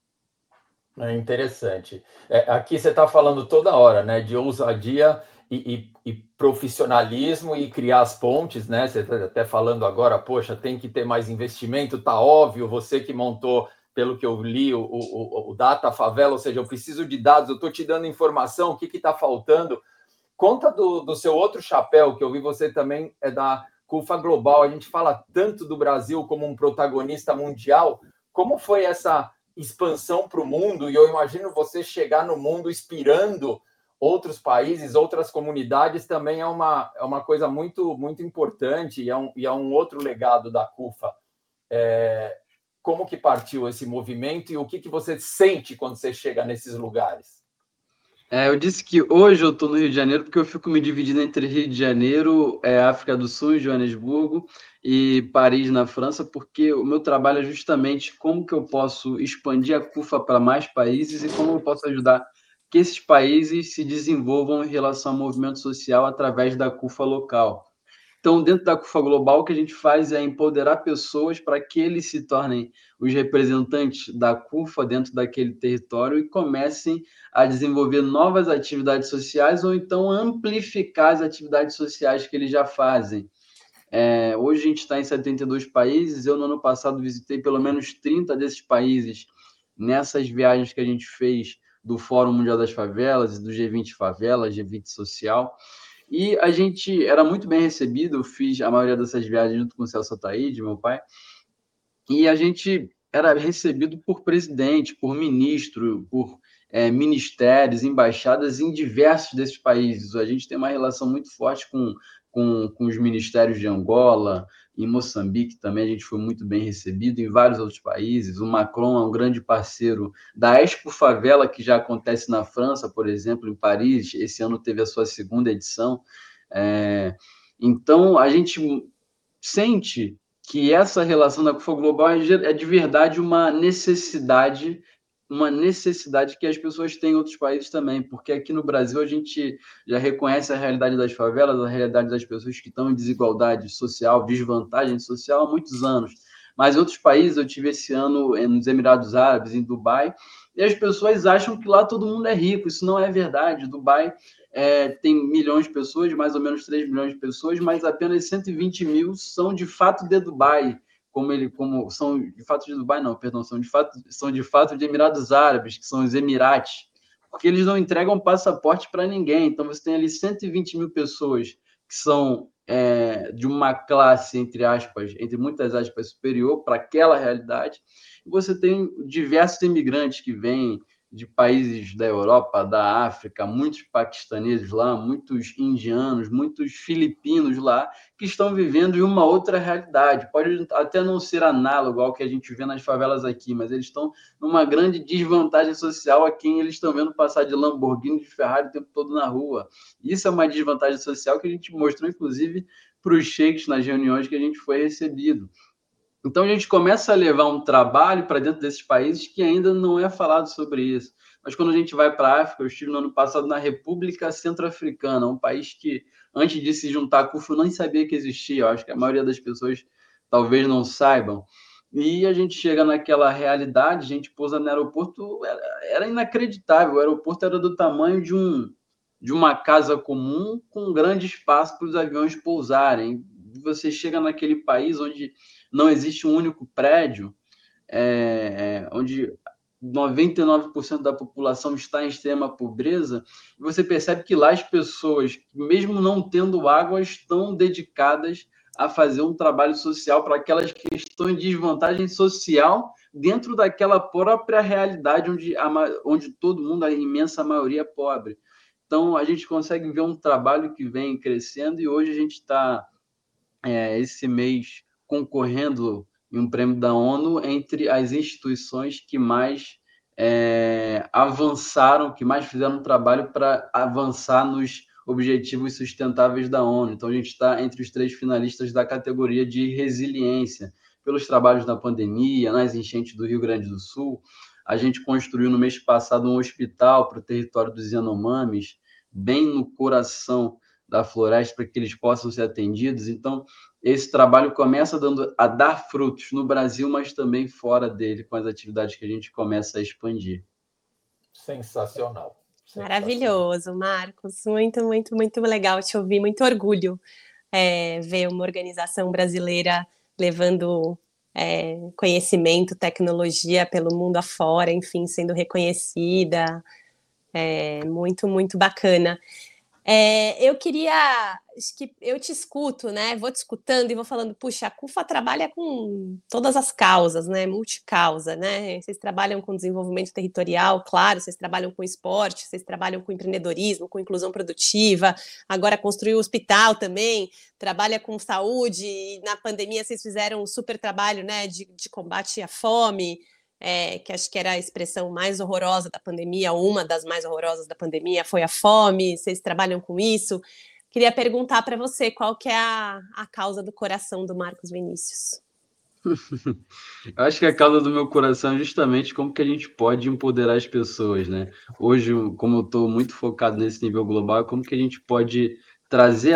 S5: É interessante. Aqui você está falando toda hora, né, de ousadia e profissionalismo e criar as pontes, né? Você está até falando agora, poxa, tem que ter mais investimento, tá óbvio, você que montou, pelo que eu li, o Data Favela, ou seja, eu preciso de dados, eu estou te dando informação, o que está faltando. Conta do seu outro chapéu, que eu vi você também é da CUFA Global, a gente fala tanto do Brasil como um protagonista mundial, como foi essa expansão para o mundo? E eu imagino você chegar no mundo inspirando outros países, outras comunidades, também é uma coisa muito, muito importante e é um outro legado da CUFA. Como que partiu esse movimento e o que você sente quando você chega nesses lugares?
S4: Eu disse que hoje eu estou no Rio de Janeiro porque eu fico me dividindo entre Rio de Janeiro, África do Sul, Joanesburgo e Paris, na França, porque o meu trabalho é justamente como que eu posso expandir a CUFA para mais países e como eu posso ajudar que esses países se desenvolvam em relação ao movimento social através da CUFA local. Então, dentro da CUFA Global, o que a gente faz é empoderar pessoas para que eles se tornem os representantes da CUFA dentro daquele território e comecem a desenvolver novas atividades sociais ou então amplificar as atividades sociais que eles já fazem. Hoje a gente está em 72 países, eu no ano passado visitei pelo menos 30 desses países nessas viagens que a gente fez do Fórum Mundial das Favelas, do G20 Favelas, G20 Social, e a gente era muito bem recebido. Eu fiz a maioria dessas viagens junto com o Celso Ataíde, meu pai, e a gente era recebido por presidente, por ministro, por ministérios, embaixadas em diversos desses países. A gente tem uma relação muito forte com os ministérios de Angola, em Moçambique também a gente foi muito bem recebido, em vários outros países. O Macron é um grande parceiro da Expo Favela, que já acontece na França, por exemplo, em Paris. Esse ano teve a sua segunda edição. Então, a gente sente que essa relação da CUFA Global é de verdade uma necessidade que as pessoas têm em outros países também, porque aqui no Brasil a gente já reconhece a realidade das favelas, a realidade das pessoas que estão em desigualdade social, desvantagem social há muitos anos, Mas em outros países, eu tive esse ano nos Emirados Árabes, em Dubai, e as pessoas acham que lá todo mundo é rico. Isso não é verdade. Dubai tem milhões de pessoas, mais ou menos 3 milhões de pessoas, mas apenas 120 mil são de fato de Dubai. Como são de fato de Dubai, não, perdão, são de fato de Emirados Árabes, que são os Emirates, porque eles não entregam passaporte para ninguém. Então, você tem ali 120 mil pessoas que são de uma classe, entre muitas aspas, superior para aquela realidade. E você tem diversos imigrantes que vêm de países da Europa, da África, muitos paquistaneses lá, muitos indianos, muitos filipinos lá, que estão vivendo em uma outra realidade. Pode até não ser análogo ao que a gente vê nas favelas aqui, mas eles estão numa grande desvantagem social a quem eles estão vendo passar de Lamborghini, de Ferrari o tempo todo na rua. Isso é uma desvantagem social que a gente mostrou, inclusive, para os sheiks nas reuniões que a gente foi recebido. Então, a gente começa a levar um trabalho para dentro desses países que ainda não é falado sobre isso. Mas quando a gente vai para a África, eu estive no ano passado na República Centro-Africana, um país que, antes de se juntar à CUFO, nem sabia que existia. Eu acho que a maioria das pessoas talvez não saibam. E a gente chega naquela realidade, a gente pousa no aeroporto, era inacreditável. O aeroporto era do tamanho de uma casa comum com um grande espaço para os aviões pousarem. Você chega naquele país onde não existe um único prédio, onde 99% da população está em extrema pobreza, e você percebe que lá as pessoas, mesmo não tendo água, estão dedicadas a fazer um trabalho social para aquelas que estão em desvantagem social dentro daquela própria realidade onde todo mundo, a imensa maioria, é pobre. Então, a gente consegue ver um trabalho que vem crescendo, e hoje a gente está, esse mês, concorrendo em um prêmio da ONU entre as instituições que mais avançaram, que mais fizeram um trabalho para avançar nos objetivos sustentáveis da ONU. Então, a gente está entre os 3 finalistas da categoria de resiliência, pelos trabalhos na pandemia, nas enchentes do Rio Grande do Sul. A gente construiu no mês passado um hospital para o território dos Yanomamis, bem no coração da floresta, para que eles possam ser atendidos. Então, esse trabalho começa a dar frutos no Brasil, mas também fora dele, com as atividades que a gente começa a expandir.
S5: Sensacional.
S2: Maravilhoso, Marcos. Muito, muito, muito legal te ouvir. Muito orgulho ver uma organização brasileira levando conhecimento, tecnologia pelo mundo afora, enfim, sendo reconhecida. Muito, muito bacana. Eu queria, acho que eu te escuto, né? Vou te escutando e vou falando, puxa, a CUFA trabalha com todas as causas, né? Multicausa, né? Vocês trabalham com desenvolvimento territorial, claro, vocês trabalham com esporte, vocês trabalham com empreendedorismo, com inclusão produtiva, agora construiu o hospital também, trabalha com saúde, e na pandemia vocês fizeram um super trabalho, né? De combate à fome. Que acho que era a expressão mais horrorosa da pandemia, uma das mais horrorosas da pandemia, foi a fome. Vocês trabalham com isso. Queria perguntar para você qual que é a causa do coração do Marcos Vinícius.
S4: Eu acho que a causa do meu coração é justamente como que a gente pode empoderar as pessoas, né? Hoje, como eu estou muito focado nesse nível global, como que a gente pode trazer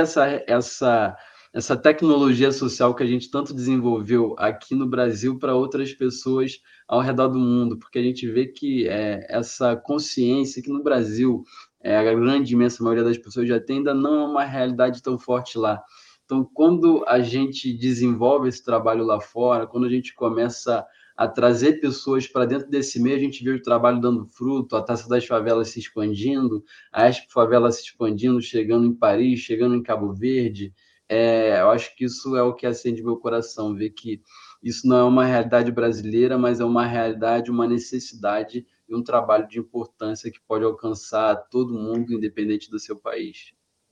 S4: essa tecnologia social que a gente tanto desenvolveu aqui no Brasil para outras pessoas ao redor do mundo, porque a gente vê que essa consciência que no Brasil a grande, imensa maioria das pessoas já tem, ainda não é uma realidade tão forte lá. Então, quando a gente desenvolve esse trabalho lá fora, quando a gente começa a trazer pessoas para dentro desse meio, a gente vê o trabalho dando fruto, a Taça das Favelas se expandindo, a Expo Favela se expandindo, chegando em Paris, chegando em Cabo Verde. Eu acho que isso é o que acende meu coração, ver que isso não é uma realidade brasileira, mas é uma realidade, uma necessidade e um trabalho de importância que pode alcançar todo mundo, independente do seu país.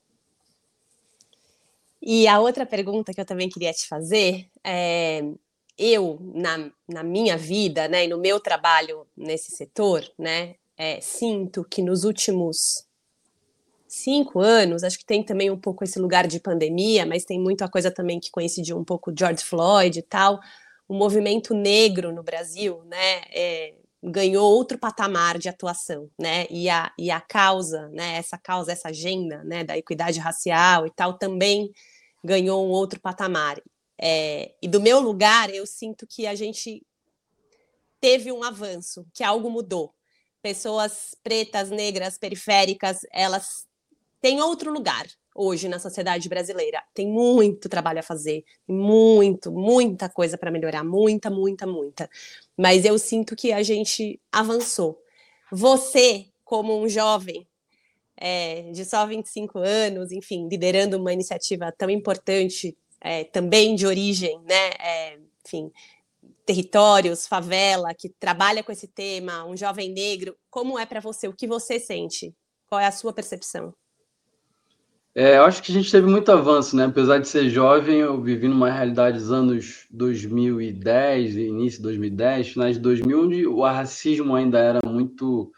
S2: E a outra pergunta que eu também queria te fazer eu, na minha vida, né, e no meu trabalho nesse setor, né, sinto que nos últimos 5 anos, acho que tem também um pouco esse lugar de pandemia, mas tem muita coisa também que coincidiu um pouco George Floyd e tal, o movimento negro no Brasil, né, ganhou outro patamar de atuação, né, e a causa, né, essa agenda, né, da equidade racial e tal, também ganhou um outro patamar. E do meu lugar, eu sinto que a gente teve um avanço, que algo mudou. Pessoas pretas, negras, periféricas, elas têm outro lugar hoje na sociedade brasileira. Tem muito trabalho a fazer, muita coisa para melhorar, muita. Mas eu sinto que a gente avançou. Você, como um jovem de só 25 anos, enfim, liderando uma iniciativa tão importante, também de origem, né? Enfim, territórios, favela, que trabalha com esse tema, um jovem negro, como é para você? O que você sente? Qual é a sua percepção?
S4: Eu acho que a gente teve muito avanço, né? Apesar de ser jovem, eu vivi numa realidade dos anos 2010, início de 2010, finais de 2000, onde o racismo ainda era muito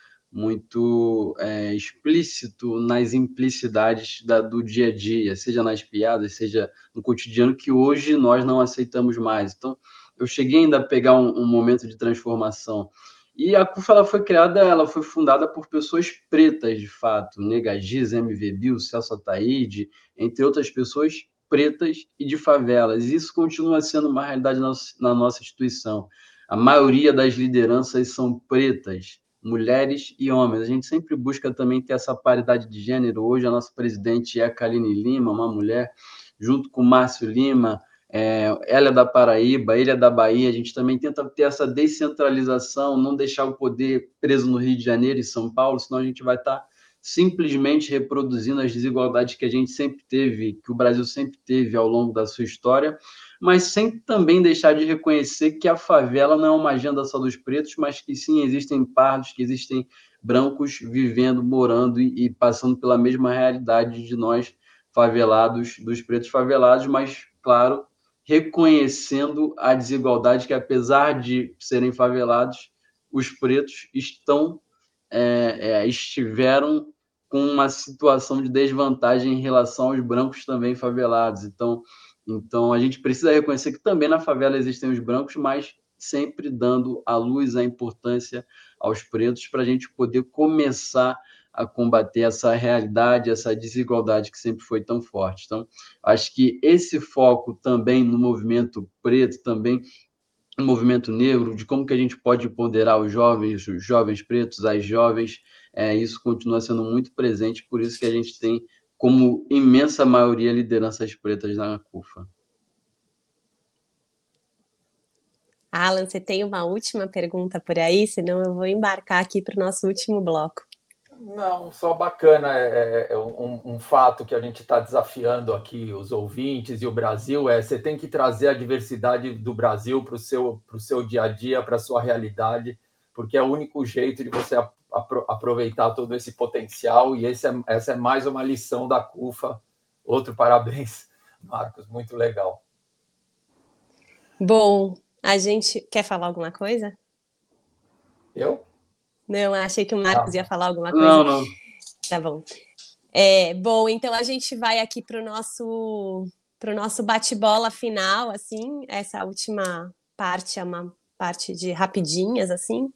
S4: explícito nas implicidades do dia a dia, seja nas piadas, seja no cotidiano, que hoje nós não aceitamos mais. Então, eu cheguei ainda a pegar um momento de transformação. E a CUFA ela foi fundada por pessoas pretas, de fato, Nega Giz, MV Bill, Celso Ataíde, entre outras pessoas pretas e de favelas. Isso continua sendo uma realidade na nossa instituição. A maioria das lideranças são pretas, mulheres e homens. A gente sempre busca também ter essa paridade de gênero. Hoje a nossa presidente é a Kaline Lima, uma mulher, junto com o Márcio Lima, ela é da Paraíba, ele é da Bahia. A gente também tenta ter essa descentralização, não deixar o poder preso no Rio de Janeiro e São Paulo, senão a gente vai estar simplesmente reproduzindo as desigualdades que a gente sempre teve, que o Brasil sempre teve ao longo da sua história, mas sem também deixar de reconhecer que a favela não é uma agenda só dos pretos, mas que sim, existem pardos, que existem brancos vivendo, morando e passando pela mesma realidade de nós favelados, dos pretos favelados, mas, claro, reconhecendo a desigualdade que, apesar de serem favelados, os pretos estiveram com uma situação de desvantagem em relação aos brancos também favelados. Então, a gente precisa reconhecer que também na favela existem os brancos, mas sempre dando a luz, a importância aos pretos, para a gente poder começar a combater essa realidade, essa desigualdade que sempre foi tão forte. Então, acho que esse foco também no movimento preto, também no movimento negro, de como que a gente pode empoderar os jovens pretos, as jovens, isso continua sendo muito presente, por isso que a gente tem como imensa maioria lideranças pretas na CUFA.
S2: Alan, você tem uma última pergunta por aí? Senão eu vou embarcar aqui para o nosso último bloco.
S5: Não, só bacana, um fato que a gente está desafiando aqui os ouvintes e o Brasil você tem que trazer a diversidade do Brasil para o seu dia a dia, para a sua realidade, porque é o único jeito de você aproveitar todo esse potencial, e essa é mais uma lição da CUFA. Outro parabéns, Marcos, muito legal.
S2: Bom, a gente quer falar alguma coisa?
S5: Eu?
S2: Não, achei que o Marcos ia falar alguma coisa.
S4: Não.
S2: Tá bom. Bom, então a gente vai aqui para o nosso bate-bola final, assim. Essa última parte é uma parte de rapidinhas, assim.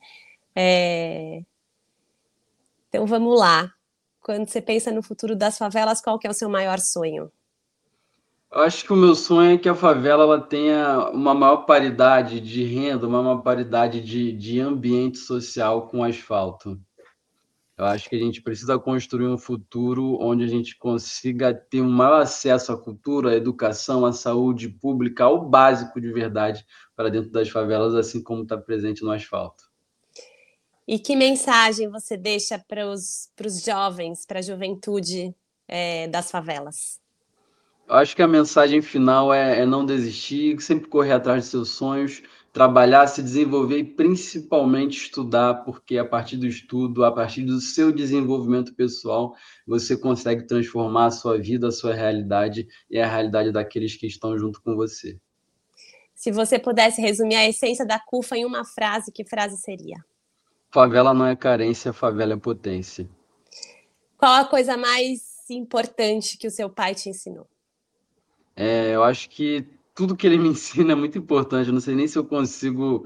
S2: Então vamos lá. Quando você pensa no futuro das favelas, qual que é o seu maior sonho?
S4: Eu acho que o meu sonho é que a favela ela tenha uma maior paridade de renda, uma maior paridade de ambiente social com asfalto. Eu acho que a gente precisa construir um futuro onde a gente consiga ter um maior acesso à cultura, à educação, à saúde pública, ao básico de verdade para dentro das favelas, assim como está presente no asfalto.
S2: E que mensagem você deixa para os jovens, para a juventude das favelas?
S4: Eu acho que a mensagem final é não desistir, sempre correr atrás de seus sonhos, trabalhar, se desenvolver e principalmente estudar, porque a partir do estudo, a partir do seu desenvolvimento pessoal, você consegue transformar a sua vida, a sua realidade e a realidade daqueles que estão junto com você.
S2: Se você pudesse resumir a essência da CUFA em uma frase, que frase seria?
S4: Favela não é carência, favela é potência.
S2: Qual a coisa mais importante que o seu pai te ensinou?
S4: Eu acho que tudo que ele me ensina é muito importante. Eu não sei nem se eu consigo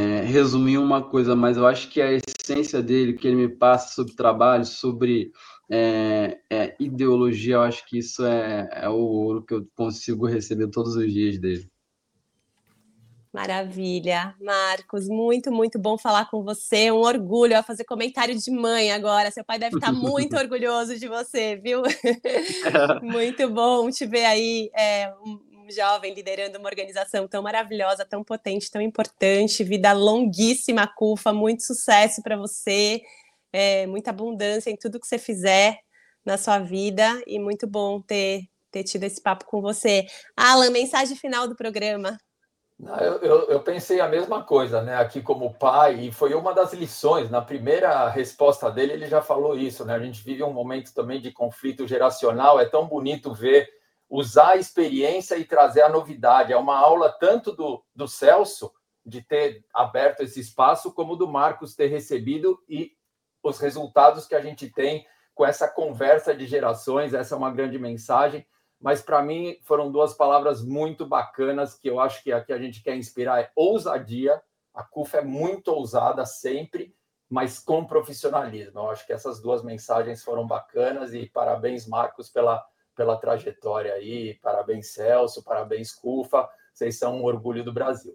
S4: resumir uma coisa, mas eu acho que a essência dele, que ele me passa sobre trabalho, sobre ideologia, eu acho que isso é o ouro que eu consigo receber todos os dias dele.
S2: Maravilha, Marcos, muito, muito bom falar com você, um orgulho, eu vou fazer comentário de mãe agora, seu pai deve estar muito orgulhoso de você, viu? Muito bom te ver aí, um jovem liderando uma organização tão maravilhosa, tão potente, tão importante, vida longuíssima, CUFA, muito sucesso para você, muita abundância em tudo que você fizer na sua vida, e muito bom ter tido esse papo com você. Alan, mensagem final do programa.
S5: Eu pensei a mesma coisa, né? Aqui como pai, e foi uma das lições. Na primeira resposta dele, ele já falou isso, né? A gente vive um momento também de conflito geracional. É tão bonito ver usar a experiência e trazer a novidade. É uma aula tanto do Celso, de ter aberto esse espaço, como do Marcos ter recebido e os resultados que a gente tem com essa conversa de gerações. Essa é uma grande mensagem. Mas, para mim, foram duas palavras muito bacanas que eu acho que aqui a gente quer inspirar, é ousadia. A CUFA é muito ousada sempre, mas com profissionalismo. Eu acho que essas duas mensagens foram bacanas e parabéns, Marcos, pela trajetória aí, parabéns, Celso, parabéns, CUFA, vocês são um orgulho do Brasil.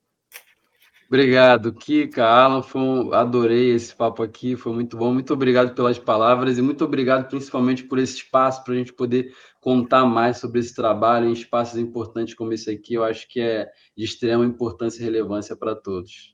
S4: Obrigado, Kika, Alan, adorei esse papo aqui, foi muito bom, muito obrigado pelas palavras e muito obrigado principalmente por esse espaço, para a gente poder contar mais sobre esse trabalho em espaços importantes como esse aqui, eu acho que é de extrema importância e relevância para todos.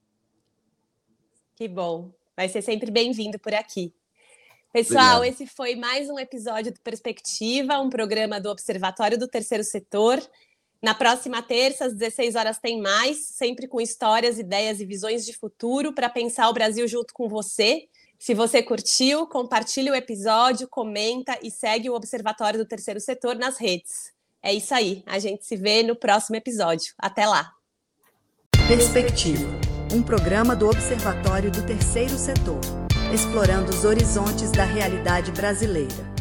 S2: Que bom, vai ser sempre bem-vindo por aqui. Pessoal, obrigado. Esse foi mais um episódio do Perspectiva, um programa do Observatório do Terceiro Setor. Na próxima terça, às 16 horas, tem mais, sempre com histórias, ideias e visões de futuro para pensar o Brasil junto com você. Se você curtiu, compartilhe o episódio, comenta e segue o Observatório do Terceiro Setor nas redes. É isso aí, a gente se vê no próximo episódio. Até lá!
S1: Perspectiva, um programa do Observatório do Terceiro Setor, explorando os horizontes da realidade brasileira.